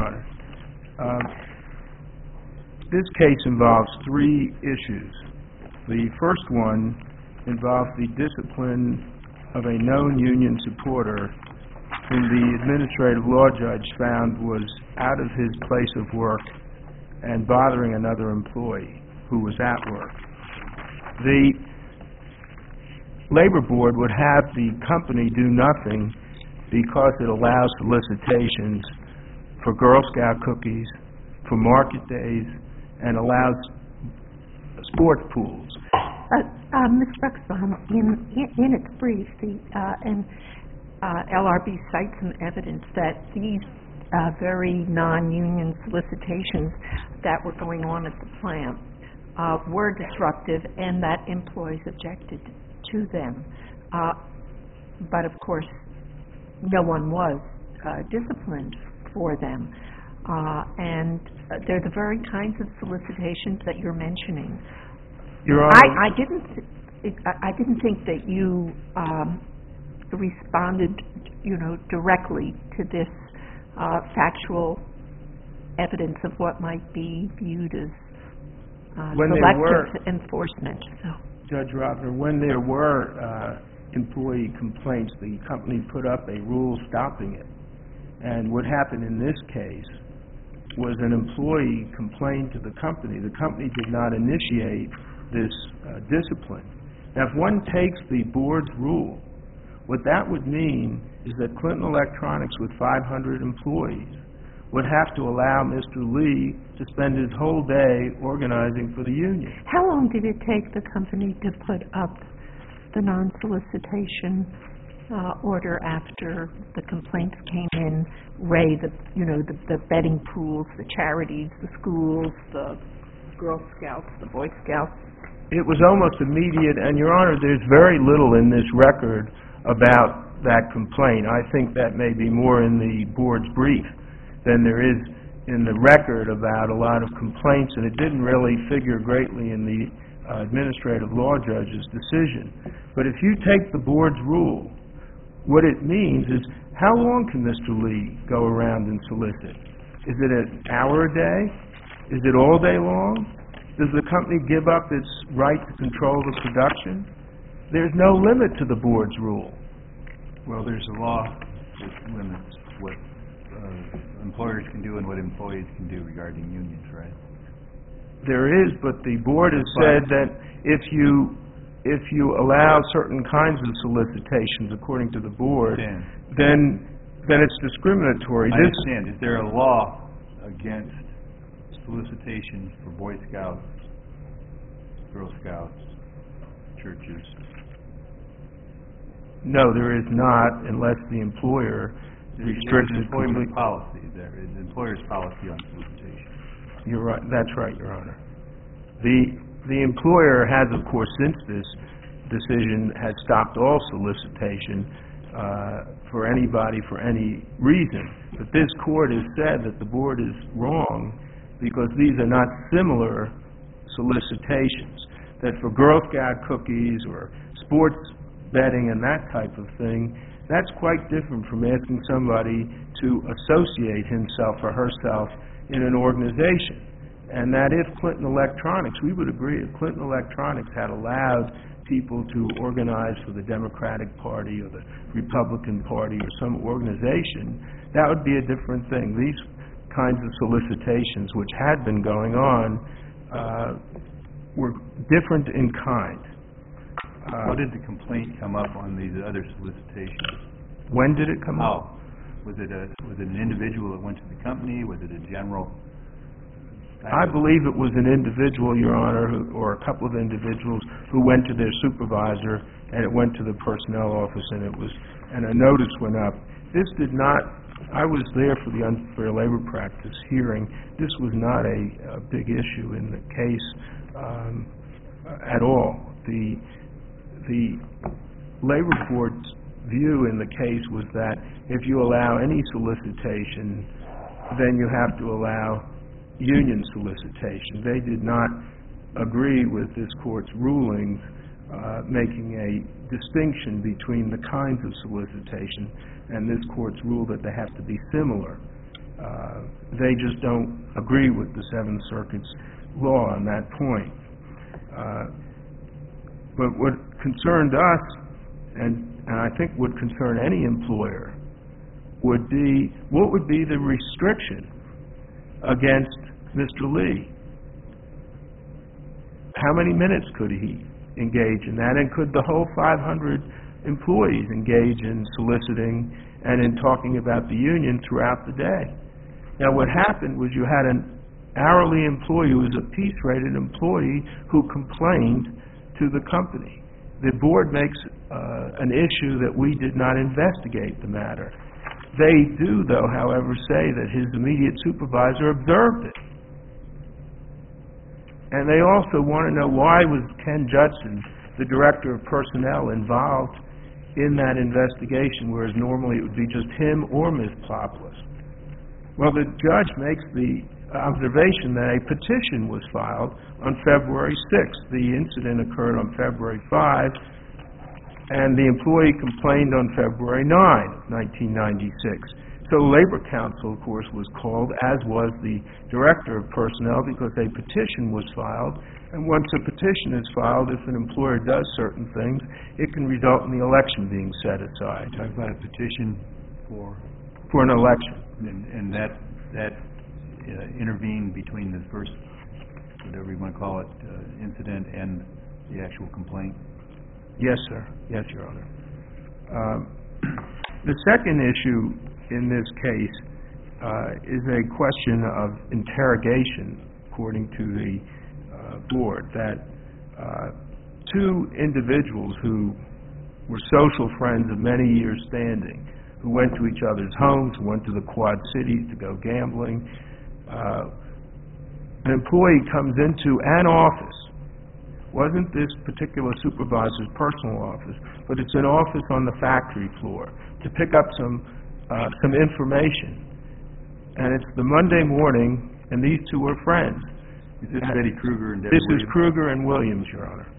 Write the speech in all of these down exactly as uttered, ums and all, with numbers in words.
Honor. Uh, this case involves three issues. The first one involves the discipline of a known union supporter whom the administrative law judge found was out of his place of work and bothering another employee who was at work. The Labor Board would have the company do nothing because it allows solicitations for Girl Scout cookies, for market days, and allows sports pools. Uh, uh, Miz Bruxbaum, in, in, in its brief, the uh, and uh, L R B cites some evidence that these uh, very non-union solicitations that were going on at the plant uh, were disruptive, and that employees objected to them. Uh, but of course, no one was uh, disciplined for them. Uh, and uh, they're the very kinds of solicitations that you're mentioning. Your Honor, I, I didn't. Th- I didn't think that you um, responded, you know, directly to this uh, factual evidence of what might be viewed as uh, selective enforcement. So. Judge Rovner, when there were uh, employee complaints, the company put up a rule stopping it. And what happened in this case was an employee complained to the company. The company did not initiate this uh, discipline. Now, if one takes the board's rule, what that would mean is that Clinton Electronics, with five hundred employees, would have to allow Mister Lee to spend his whole day organizing for the union. How long did it take the company to put up the non-solicitation uh, order after the complaints came in? Ray, the you know the, the betting pools, the charities, the schools, the Girl Scouts, the Boy Scouts. It was almost immediate, and Your Honor, there's very little in this record about that complaint. I think that may be more in the board's brief than there is in the record about a lot of complaints, and it didn't really figure greatly in the uh, administrative law judge's decision. But if you take the board's rule, what it means is, how long can Mister Lee go around and solicit? Is it an hour a day? Is it all day long? Does the company give up its right to control the production? There's no limit to the board's rule. Well, there's a law that limits what uh, employers can do and what employees can do regarding unions, right? There is, but the board has said that if you if you allow certain kinds of solicitations, according to the board, then then it's discriminatory. I this understand. Is there a law against solicitations for Boy Scouts, Girl Scouts, churches? No, there is not, unless the employer restricts an it employment completely. policy. There is an employer's policy on solicitation. You're right. That's right, Your Honor. The the employer has, of course, since this decision, has stopped all solicitation uh, for anybody for any reason. But this court has said that the board is wrong because these are not similar solicitations. That for Girl Scout cookies or sports betting and that type of thing, that's quite different from asking somebody to associate himself or herself in an organization. And that if Clinton Electronics, we would agree, if Clinton Electronics had allowed people to organize for the Democratic Party or the Republican Party or some organization, that would be a different thing. These kinds of solicitations, which had been going on, uh, were different in kind. Uh, How did the complaint come up on these other solicitations? When did it come How? up? Was it a was it an individual that went to the company? Was it a general? I believe it was an individual, Your Honor, who, or a couple of individuals who went to their supervisor, and it went to the personnel office, and it was, and a notice went up. This did not. I was there for the unfair labor practice hearing. This was not a, a big issue in the case um, at all. The the labor board's view in the case was that if you allow any solicitation, then you have to allow union solicitation. They did not agree with this court's rulings uh, making a distinction between the kinds of solicitation, and this court's rule that they have to be similar. Uh, they just don't agree with the Seventh Circuit's law on that point. Uh, but what concerned us, and, and I think would concern any employer, would be, what would be the restriction against Mister Lee? How many minutes could he engage in that, and could the whole five hundred employees engage in soliciting and in talking about the union throughout the day? Now, what happened was you had an hourly employee who was a piece-rated employee who complained to the company. The board makes uh, an issue that we did not investigate the matter. They do, though, however, say that his immediate supervisor observed it. And they also want to know, why was Ken Judson, the director of personnel, involved in that investigation, whereas normally it would be just him or Miz Plopoulos? Well, the judge makes the observation that a petition was filed on February sixth. The incident occurred on February fifth, and the employee complained on February ninth, nineteen ninety-six. So Labor Council, of course, was called, as was the Director of Personnel, because a petition was filed. And once a petition is filed, if an employer does certain things, it can result in the election being set aside. Talk about a petition for for an election. And, and that that uh, intervened between the first, whatever you want to call it, uh, incident and the actual complaint? Yes, sir. Yes, Your Honor. Um, the second issue in this case uh, is a question of interrogation, according to the uh, board, that uh, two individuals who were social friends of many years standing, who went to each other's homes, who went to the Quad Cities to go gambling, uh, an employee comes into an office. Wasn't this particular supervisor's personal office, but it's an office on the factory floor to pick up some uh, some information. And it's the Monday morning, and these two are friends. Is this Betty Kruger and Debbie This Williams? is Kruger and Williams, Your Honor.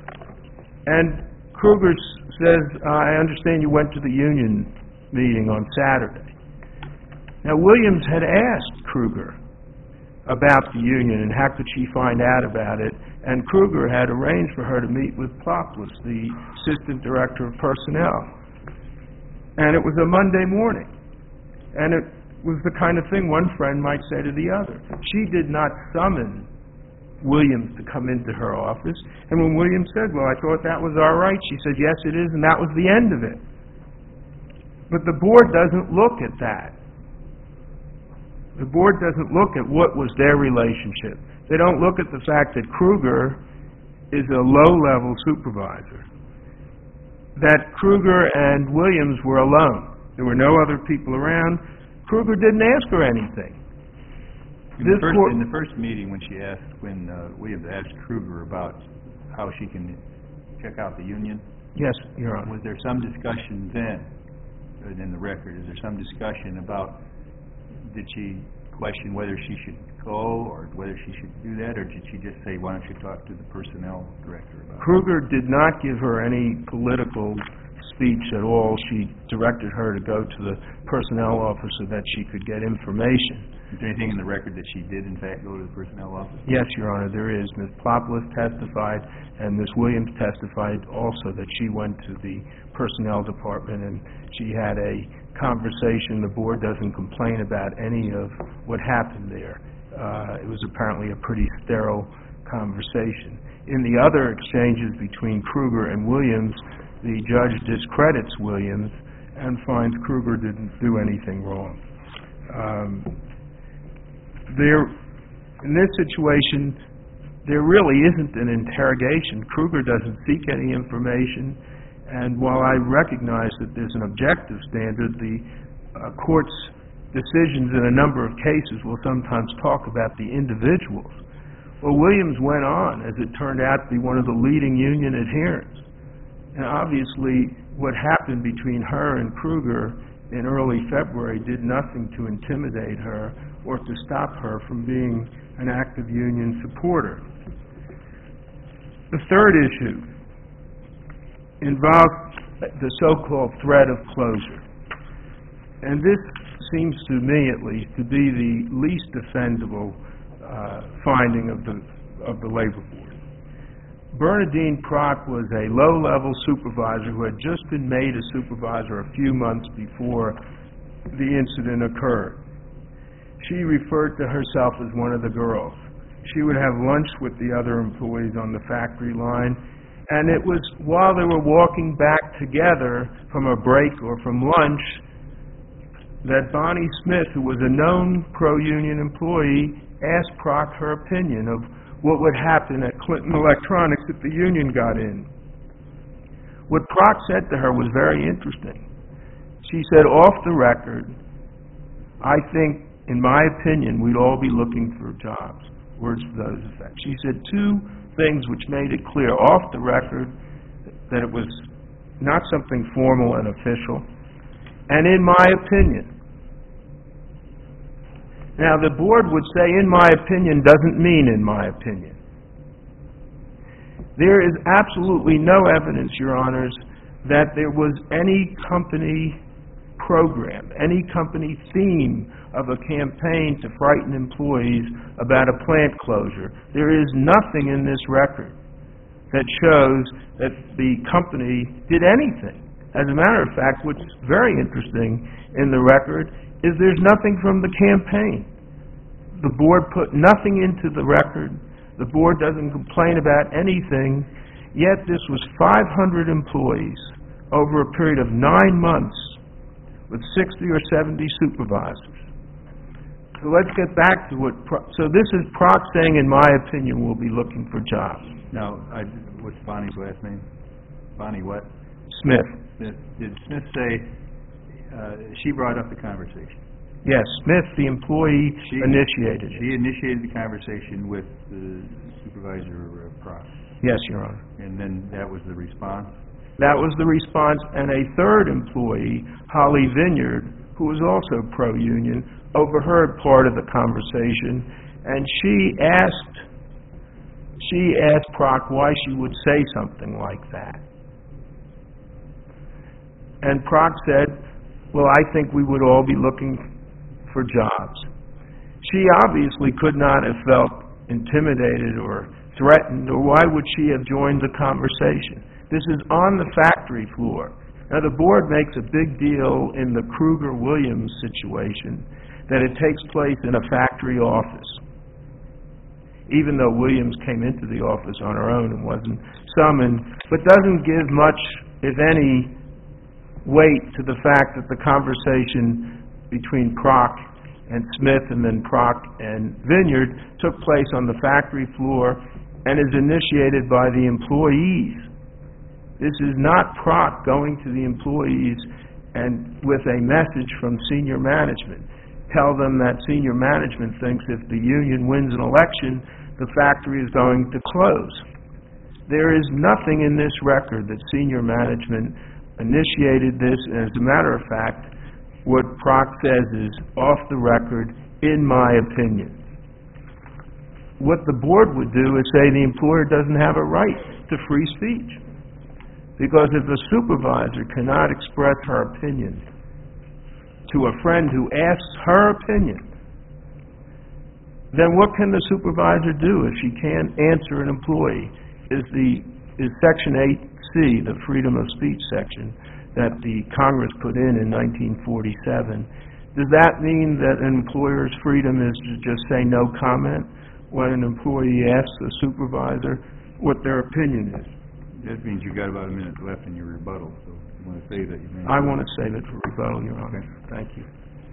And Kruger s- says, I understand you went to the union meeting on Saturday. Now, Williams had asked Kruger about the union and how could she find out about it, and Kruger had arranged for her to meet with Plopoulos, the Assistant Director of Personnel. And it was a Monday morning, and it was the kind of thing one friend might say to the other. She did not summon Williams to come into her office, and when Williams said, well, I thought that was all right, she said, yes, it is, and that was the end of it. But the board doesn't look at that. The board doesn't look at what was their relationship. They don't look at the fact that Kruger is a low-level supervisor, that Kruger and Williams were alone. There were no other people around. Kruger didn't ask her anything. In the, first, in the first meeting, when she asked, when uh, Williams asked Kruger about how she can check out the union, yes, Your Honor. Was there some discussion then, in the record, is there some discussion about, did she question whether she should go or whether she should do that, or did she just say, why don't you talk to the personnel director about it? Kruger did not give her any political speech at all. She directed her to go to the personnel office so that she could get information. Is there anything in the record that she did, in fact, go to the personnel office? Yes, Your Honor, there is. Miz Plopoulos testified, and Miz Williams testified also that she went to the personnel department and she had a conversation. The board doesn't complain about any of what happened there. Uh, it was apparently a pretty sterile conversation. In the other exchanges between Kruger and Williams, the judge discredits Williams and finds Kruger didn't do anything wrong. Um, there, in this situation, there really isn't an interrogation. Kruger doesn't seek any information, and while I recognize that there's an objective standard, the uh, court's decisions in a number of cases will sometimes talk about the individuals. Well, Williams went on, as it turned out, to be one of the leading union adherents. And obviously, what happened between her and Kruger in early February did nothing to intimidate her or to stop her from being an active union supporter. The third issue involves the so-called threat of closure. And this seems to me, at least, to be the least defendable uh, finding of the of the Labor Board. Bernadine Prock was a low-level supervisor who had just been made a supervisor a few months before the incident occurred. She referred to herself as one of the girls. She would have lunch with the other employees on the factory line, and it was while they were walking back together from a break or from lunch that Bonnie Smith, who was a known pro-union employee, asked Prock her opinion of what would happen at Clinton Electronics if the union got in. What Prock said to her was very interesting. She said, off the record, I think, in my opinion, we'd all be looking for jobs. Words to those effects. She said two things which made it clear off the record that it was not something formal and official, and in my opinion. Now, the board would say, in my opinion, doesn't mean in my opinion. There is absolutely no evidence, Your Honors, that there was any company program, any company theme of a campaign to frighten employees about a plant closure. There is nothing in this record that shows that the company did anything. As a matter of fact, what's very interesting in the record is there's nothing from the campaign. The board put nothing into the record. The board doesn't complain about anything, yet this was five hundred employees over a period of nine months with sixty or seventy supervisors. So let's get back to what, Pro- so this is Prock saying, in my opinion, we'll be looking for jobs. Now, I, what's Bonnie's last name? Bonnie what? Smith. Smith. Did Smith say, uh, she brought up the conversation? Yes, Smith, the employee, She initiated it. She initiated the conversation with the supervisor, uh, Prock. Yes, Your Honor. And then that was the response? That was the response, and a third employee, Holly Vineyard, who was also pro-union, overheard part of the conversation, and she asked, she asked Prock why she would say something like that. And Prock said, well, I think we would all be looking for jobs. She obviously could not have felt intimidated or threatened, or why would she have joined the conversation? This is on the factory floor. Now, the board makes a big deal in the Kruger-Williams situation that it takes place in a factory office, even though Williams came into the office on her own and wasn't summoned, but doesn't give much, if any, weight to the fact that the conversation between Prock and Smith and then Prock and Vineyard took place on the factory floor and is initiated by the employees. This is not Prock going to the employees and with a message from senior management. Tell them that senior management thinks if the union wins an election, the factory is going to close. There is nothing in this record that senior management initiated this, and as a matter of fact, what Prock says is off the record, in my opinion. What the board would do is say the employer doesn't have a right to free speech. Because if a supervisor cannot express her opinion to a friend who asks her opinion, then what can the supervisor do if she can't answer an employee? Is the is Section eight C, the freedom of speech section that the Congress put in in nineteen forty-seven, does that mean that an employer's freedom is to just say no comment when an employee asks a supervisor what their opinion is? That means you've got about a minute left in your rebuttal, so if you want to save that, you may. I want to save it for rebuttal, Your Honor. Okay. Thank you.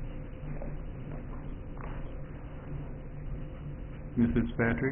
Miz Fitzpatrick?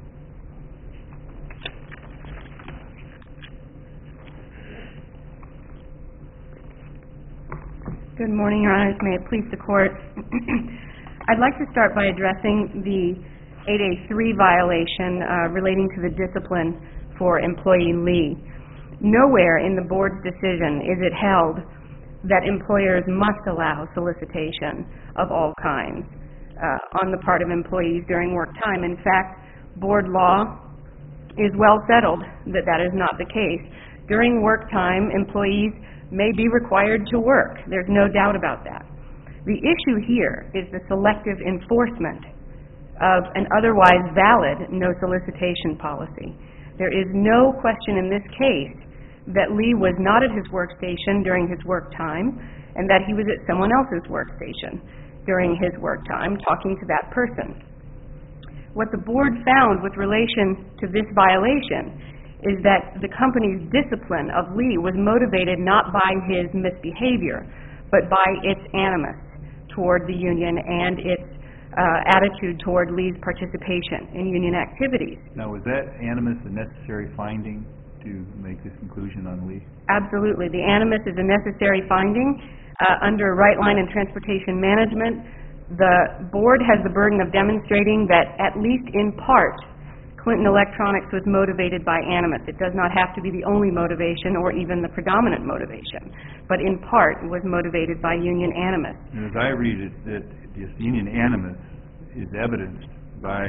Good morning, Your Honors. May it please the Court. I'd like to start by addressing the eight A three violation uh, relating to the discipline for employee Lee. Nowhere in the Board's decision is it held that employers must allow solicitation of all kinds uh, on the part of employees during work time. In fact, Board law is well settled that that is not the case. During work time, employees may be required to work. There's no doubt about that. The issue here is the selective enforcement of an otherwise valid no solicitation policy. There is no question in this case that Lee was not at his workstation during his work time and that he was at someone else's workstation during his work time talking to that person. What the board found with relation to this violation is that the company's discipline of Lee was motivated not by his misbehavior, but by its animus toward the union and its uh, attitude toward Lee's participation in union activities. Now, was that animus a necessary finding to make this conclusion on Lee? Absolutely. The animus is a necessary finding. Uh, under Right Line and Transportation Management, the board has the burden of demonstrating that, at least in part, Clinton Electronics was motivated by animus. It does not have to be the only motivation or even the predominant motivation, but in part was motivated by union animus. And as I read it, that this union animus is evidenced by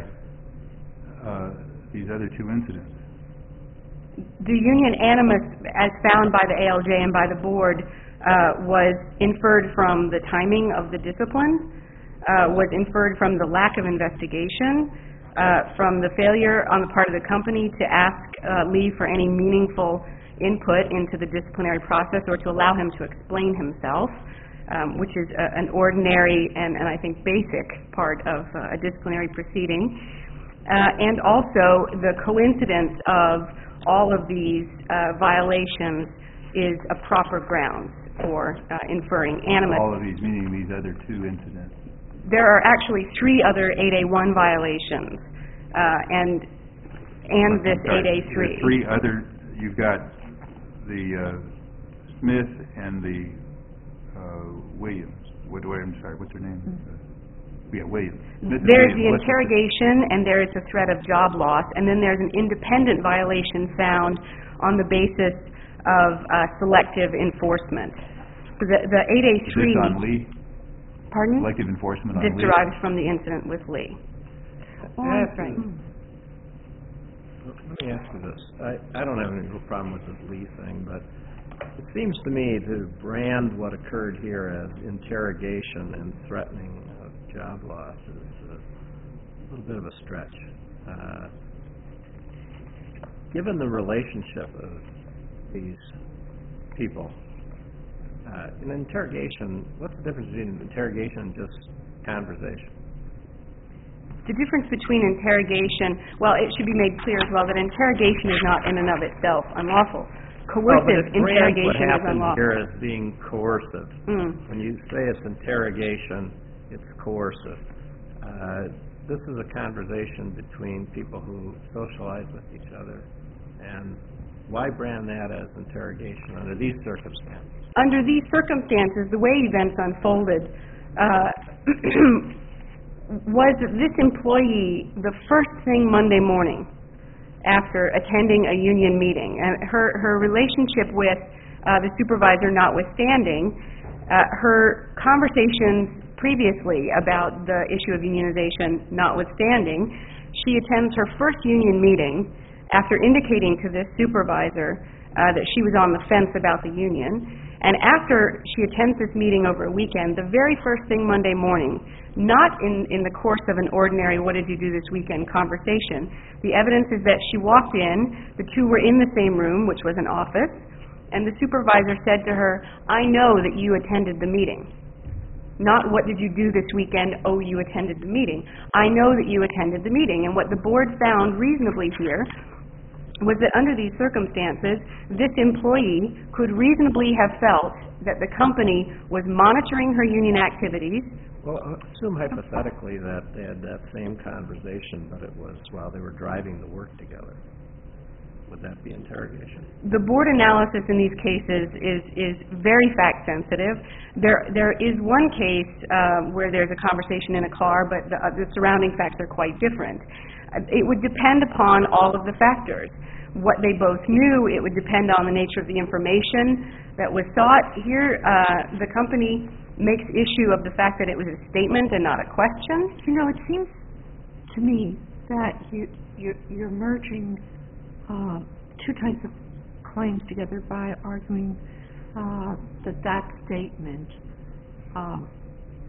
uh, these other two incidents. The union animus, as found by the A L J and by the board, uh, was inferred from the timing of the discipline, uh, was inferred from the lack of investigation, uh, from the failure on the part of the company to ask uh, Lee for any meaningful input into the disciplinary process or to allow him to explain himself, um, which is a, an ordinary and, and I think basic part of uh, a disciplinary proceeding. Uh, and also the coincidence of all of these uh, violations is a proper ground for uh, inferring animus. All of these, meaning these other two incidents. There are actually three other eight A one violations, uh, and and this eight A three. The three other, you've got the uh, Smith and the uh, Williams. What do I, I'm sorry, what's her name? Uh, yeah, Williams. Smith and There's Williams. the What's interrogation, and there is the threat of job loss, and then there's an independent violation found on the basis of uh, selective enforcement. The, the eight A three... Is this on Lee? Pardon? Selective enforcement on This Lee? derives from the incident with Lee. Oh, That's right. Let me ask you this. I, I don't have any real problem with this Lee thing, but it seems to me to brand what occurred here as interrogation and threatening of job loss is a little bit of a stretch. Uh, given the relationship of these people, uh, in interrogation, what's the difference between interrogation and just conversation? The difference between interrogation, well, it should be made clear as well that interrogation is not in and of itself unlawful. Coercive interrogation is What happened unlawful. here as being coercive. Mm. When you say it's interrogation, it's coercive. Uh, this is a conversation between people who socialize with each other, and why brand that as interrogation under these circumstances? Under these circumstances, the way events unfolded uh, was that this employee, the first thing Monday morning after attending a union meeting, and her, her relationship with uh, the supervisor notwithstanding, uh, her conversations previously about the issue of unionization notwithstanding, she attends her first union meeting after indicating to this supervisor uh, that she was on the fence about the union. And after she attends this meeting over a weekend, the very first thing Monday morning, not in, in the course of an ordinary what did you do this weekend conversation, the evidence is that she walked in, the two were in the same room, which was an office, and the supervisor said to her, "I know that you attended the meeting." Not what did you do this weekend, oh, you attended the meeting. I know that you attended the meeting. And what the board found reasonably here was that under these circumstances, this employee could reasonably have felt that the company was monitoring her union activities. Well, assume hypothetically that they had that same conversation, but it was while they were driving to work together. Would that be interrogation? The board analysis in these cases is, is very fact-sensitive. There, there is one case uh, where there's a conversation in a car, but the, uh, the surrounding facts are quite different. Uh, it would depend upon all of the factors. What they both knew, it would depend on the nature of the information that was sought. Here, uh, the company makes issue of the fact that it was a statement and not a question. You know, it seems to me that you, you're, you're merging uh, two types of claims together by arguing uh, that that statement uh,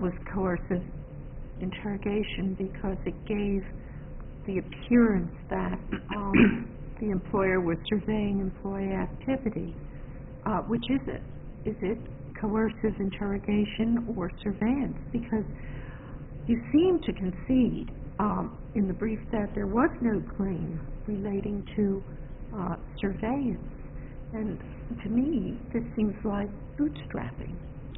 was coercive interrogation because it gave the appearance that um, the employer was surveying employee activity. Uh, which is it? Is it coercive interrogation or surveillance? Because you seem to concede um, in the brief that there was no claim relating to uh, surveillance. And to me, this seems like bootstrapping.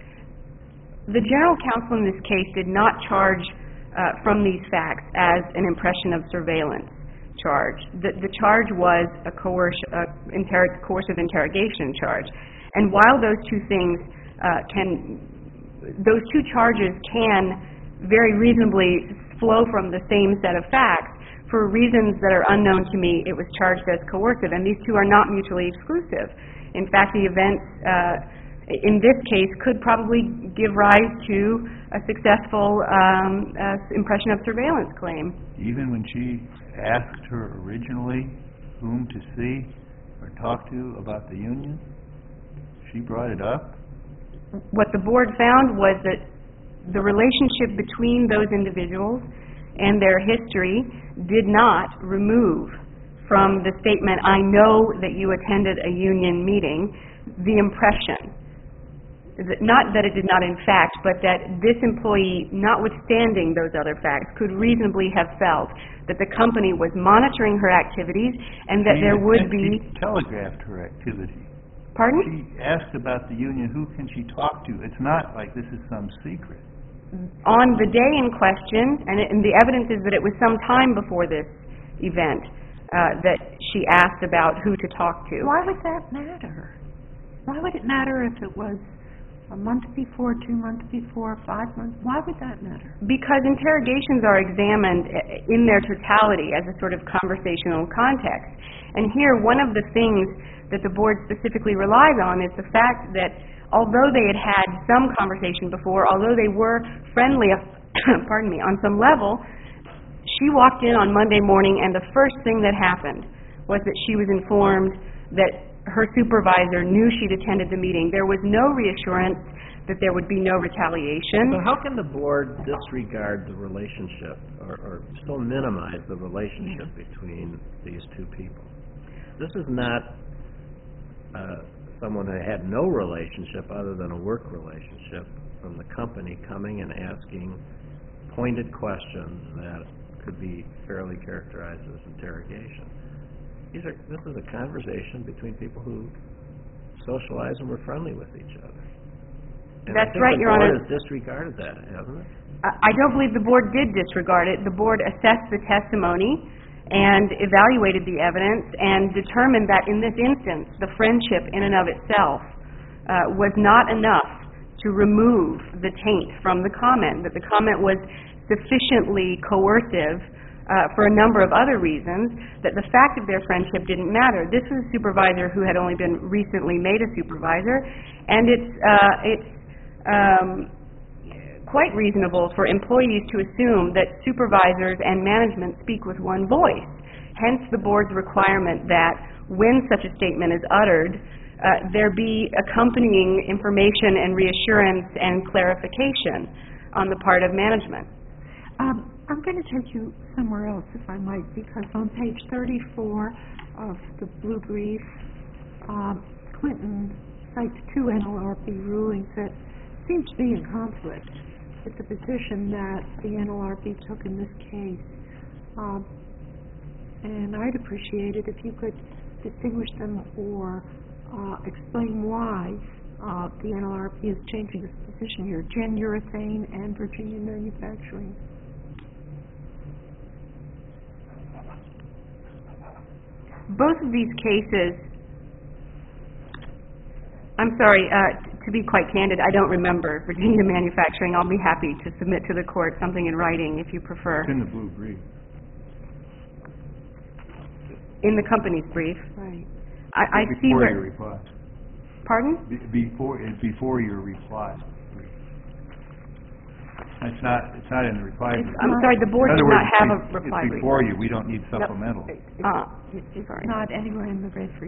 The general counsel in this case did not charge uh, from these facts as an impression of surveillance charge. The, the charge was a coerc uh, inter coercive interrogation charge. And while those two things uh, can, those two charges can very reasonably flow from the same set of facts, for reasons that are unknown to me, it was charged as coercive, and these two are not mutually exclusive. In fact, the events uh, in this case could probably give rise to a successful um, uh, impression of surveillance claim. Even when she asked her originally whom to see or talk to about the union, she brought it up? What the board found was that the relationship between those individuals and their history did not remove from the statement, "I know that you attended a union meeting," the impression. Not that it did not in fact, but that this employee, notwithstanding those other facts, could reasonably have felt that the company was monitoring her activities and that She there would she be... telegraphed her activity. Pardon? She asked about the union, who can she talk to? It's not like this is some secret. On the day in question, and, it, and the evidence is that it was some time before this event uh, that she asked about who to talk to. Why would that matter? Why would it matter if it was a month before, two months before, five months? Why would that matter? Because interrogations are examined in their totality as a sort of conversational context. And here, one of the things that the board specifically relies on is the fact that although they had had some conversation before, although they were friendly, pardon me, on some level, she walked in on Monday morning and the first thing that happened was that she was informed that her supervisor knew she'd attended the meeting. There was no reassurance that there would be no retaliation. So how can the board disregard the relationship or, or still minimize the relationship between these two people? This is not uh, someone who had no relationship other than a work relationship from the company coming and asking pointed questions that could be fairly characterized as interrogation. These are, this is a conversation between people who socialize and were friendly with each other. And That's I think right, the Your board Honor. has disregarded that, hasn't it? I don't believe the board did disregard it. The board assessed the testimony and evaluated the evidence and determined that in this instance, the friendship in and of itself uh, was not enough to remove the taint from the comment, that the comment was sufficiently coercive uh, for a number of other reasons, that the fact of their friendship didn't matter. This was a supervisor who had only been recently made a supervisor, and it's, uh, it's um, quite reasonable for employees to assume that supervisors and management speak with one voice. Hence the board's requirement that when such a statement is uttered, uh, there be accompanying information and reassurance and clarification on the part of management. Um, I'm going to take you somewhere else, if I might, because on page thirty-four of the blue brief, uh, Clinton cites two N L R B rulings that seem to be in conflict with the position that the N L R B took in this case. Um, and I'd appreciate it if you could distinguish them or uh, explain why uh, the N L R B is changing its position here, Gen Urethane and Virginia Manufacturing. Both of these cases, I'm sorry, uh, to be quite candid, I don't remember Virginia Manufacturing. I'll be happy to submit to the court something in writing if you prefer. It's in the blue brief. In the company's brief. Right. I, I see Before where... your reply. Pardon? Be- Before, it's before your reply. It's not, it's not in the reply It's, brief. I'm sorry, the board In did other not words, have a it's- reply It's brief. before you, we don't need supplemental. It- It's Uh, it's sorry. not anywhere in the red brief.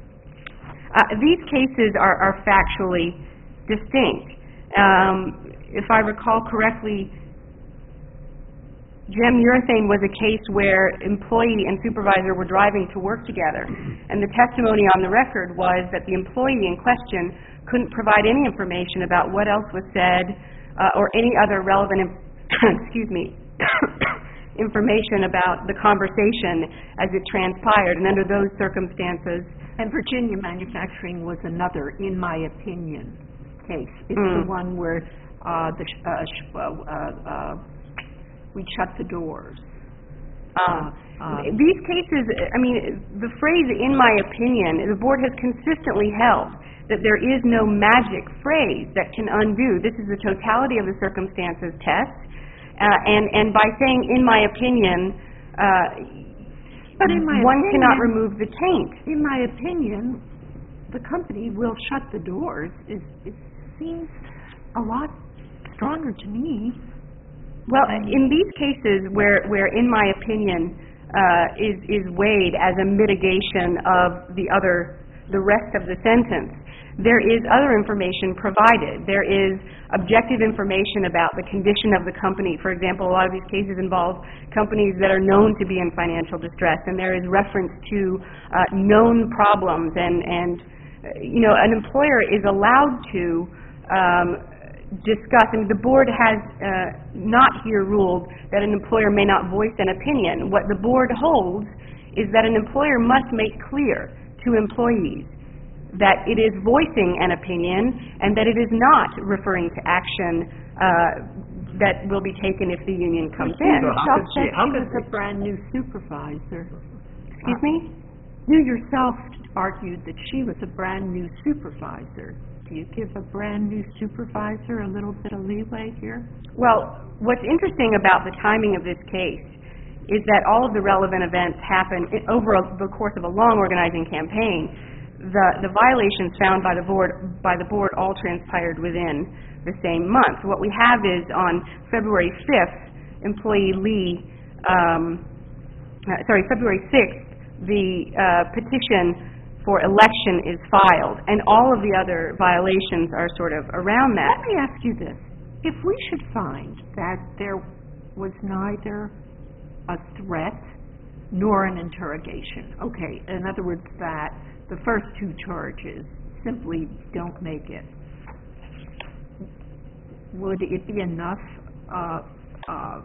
Uh, these cases are, are factually distinct. Um, if I recall correctly, Gem Urethane was a case where employee and supervisor were driving to work together, and the testimony on the record was that the employee in question couldn't provide any information about what else was said uh, or any other relevant, im- excuse me, information about the conversation as it transpired. And under those circumstances, And Virginia Manufacturing was another, in my opinion, case. It's Mm. the one where uh, the sh- uh, sh- uh, uh, uh, we shut the doors. Um, Uh, these cases, I mean, the phrase, in my opinion, the board has consistently held that there is no magic phrase that can undo. This is the totality of the circumstances test, uh, and, and by saying, in my opinion, uh, But in my one cannot opinion- remove the taint. In my opinion, the company will shut the doors. It, it seems a lot stronger to me. Well, in these cases where, where in my opinion, uh, is, is weighed as a mitigation of the other, the rest of the sentence, there is other information provided. There is objective information about the condition of the company. For example, a lot of these cases involve companies that are known to be in financial distress, and there is reference to uh, known problems, and, and uh, you know, an employer is allowed to um, discuss, and the board has uh, not here ruled that an employer may not voice an opinion. What the board holds is that an employer must make clear to employees that it is voicing an opinion and that it is not referring to action uh, that will be taken if the union comes in. You how yourself could said she- how she could was a brand-new supervisor. Excuse me? You yourself argued that she was a brand-new supervisor. Do you give a brand-new supervisor a little bit of leeway here? Well, what's interesting about the timing of this case is that all of the relevant events happen i- over a, the course of a long organizing campaign. The, the violations found by the board by the board all transpired within the same month. What we have is on February fifth, employee Lee, um, uh, sorry, February sixth, the uh, petition for election is filed, and all of the other violations are sort of around that. Let me ask you this. If we should find that there was neither a threat nor an interrogation, okay, in other words, that the first two charges simply don't make it, would it be enough uh, uh,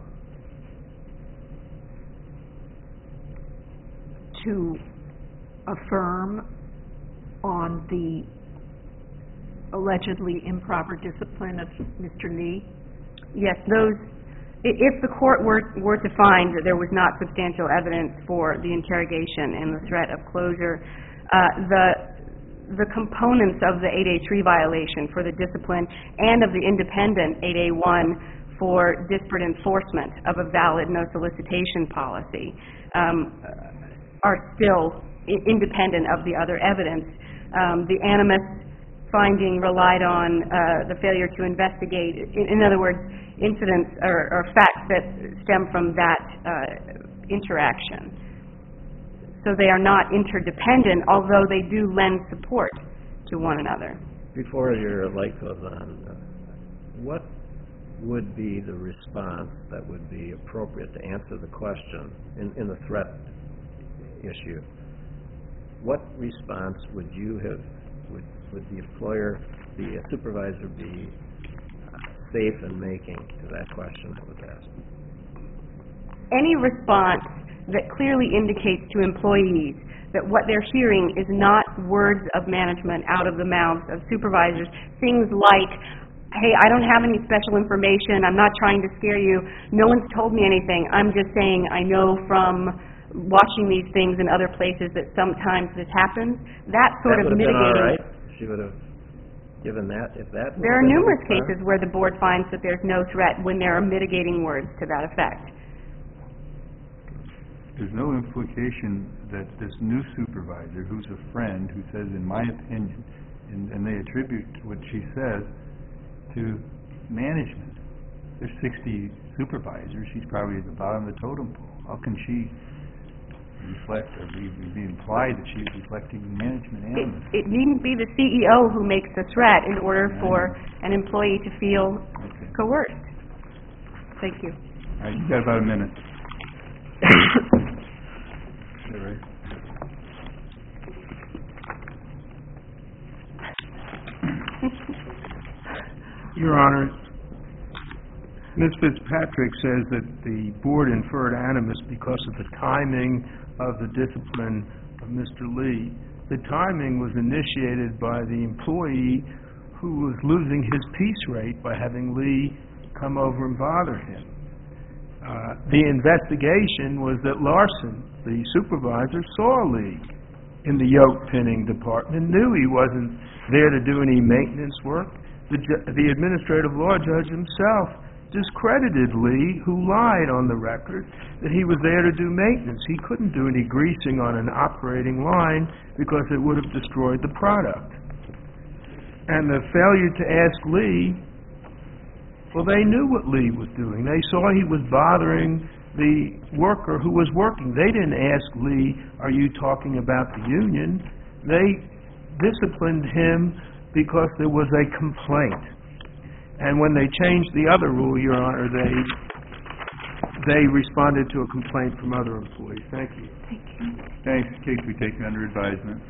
to affirm on the allegedly improper discipline of Mister Lee? Yes, those, i- if the court were, were to find that there was not substantial evidence for the interrogation and the threat of closure, uh, the, the components of the eight A three violation for the discipline and of the independent eight A one for disparate enforcement of a valid no solicitation policy um, are still i- independent of the other evidence. Um, the animus finding relied on uh, the failure to investigate, in, in other words, incidents or, or facts that stem from that uh, interaction. So they are not interdependent, although they do lend support to one another. Before your light goes on, uh, what would be the response that would be appropriate to answer the question in, in the threat issue? What response would you have, would, would the employer, the supervisor be uh, safe in making to that question that was asked? Any response that clearly indicates to employees that what they're hearing is not words of management out of the mouths of supervisors, things like, hey, I don't have any special information, I'm not trying to scare you, no one's told me anything, I'm just saying I know from watching these things in other places that sometimes this happens, that sort That of would have been all mitigating. right? She would have given that, if that... would There are have been the numerous response? cases where the board finds that there's no threat when there are mitigating words to that effect. There's no implication that this new supervisor, who's a friend, who says, in my opinion, and, and they attribute what she says to management. There's sixty supervisors, she's probably at the bottom of the totem pole. How can she reflect, or be, be implied that she's reflecting management It, animus. it needn't be the C E O who makes the threat in order for an employee to feel Okay. coerced. Thank you. All right, you've got about a minute. All right. Your Honor, Miz Fitzpatrick says that the board inferred animus because of the timing of the discipline of Mister Lee. The timing was initiated by the employee who was losing his piece rate by having Lee come over and bother him. Uh, the investigation was that Larson, the supervisor, saw Lee in the yoke pinning department, knew he wasn't there to do any maintenance work. The, ju- the administrative law judge himself discredited Lee, who lied on the record that he was there to do maintenance. He couldn't do any greasing on an operating line because it would have destroyed the product. And the failure to ask Lee, well, they knew what Lee was doing. They saw he was bothering the worker who was working. They didn't ask Lee, are you talking about the union? They disciplined him because there was a complaint. And when they changed the other rule, Your Honor, they they responded to a complaint from other employees. Thank you. Thank you. Thanks. Case we take under advisement.